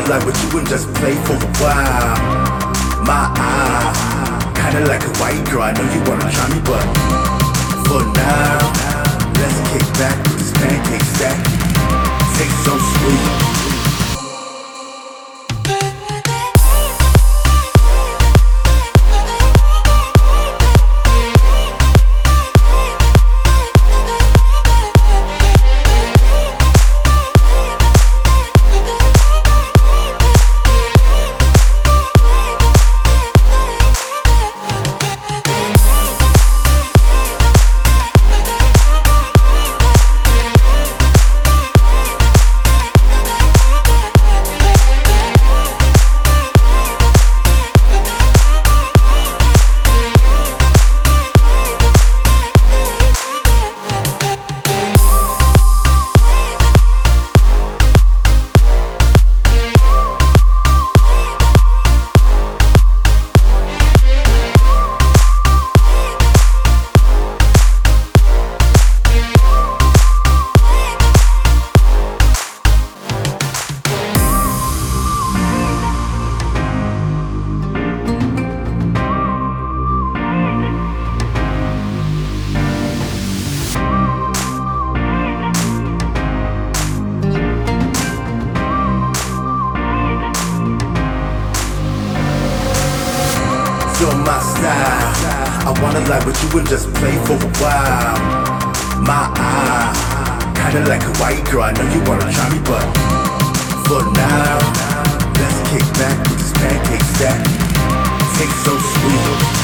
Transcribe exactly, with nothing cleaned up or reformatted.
wanna lie with you and just play for a while. My eye, kinda like a white girl. I know you wanna try me, but for now, let's kick back with this pancake stack. Tastes so sweet. You're my style. I wanna lie with you and just play for a while. My eye, kinda like a white girl. I know you wanna try me, but for now, let's kick back with this pancake stack. Tastes so sweet.